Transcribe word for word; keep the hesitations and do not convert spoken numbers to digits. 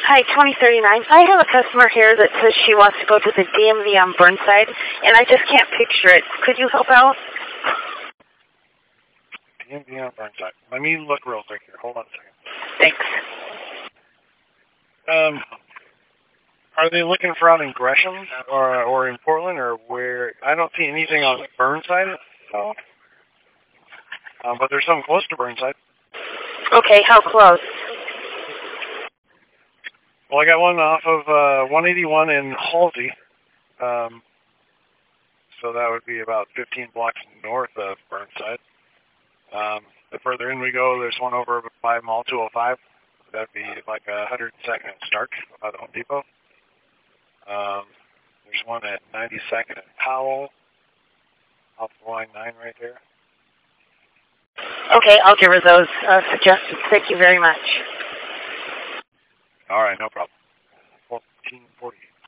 Hi, twenty thirty-nine. I have a customer here that says she wants to go to the D M V on Burnside, and I just can't picture it. Could you help out? D M V on Burnside. Let me look real quick here. Hold on a second. Thanks. Um, are they looking for out in Gresham or or in Portland or where? I don't see anything on Burnside. No. Um, but there's something close to Burnside. Okay, how close? Well, I got one off of uh, one eighty-one in Halsey. Um, so that would be about fifteen blocks north of Burnside. Um, the further in we go, there's one over by Mall two oh five. That'd be like a one hundred second and Stark by the Home Depot. Um, there's one at ninety-second and Powell, off the line nine right there. Okay, I'll give her those uh, suggestions. Thank you very much. All right, no problem.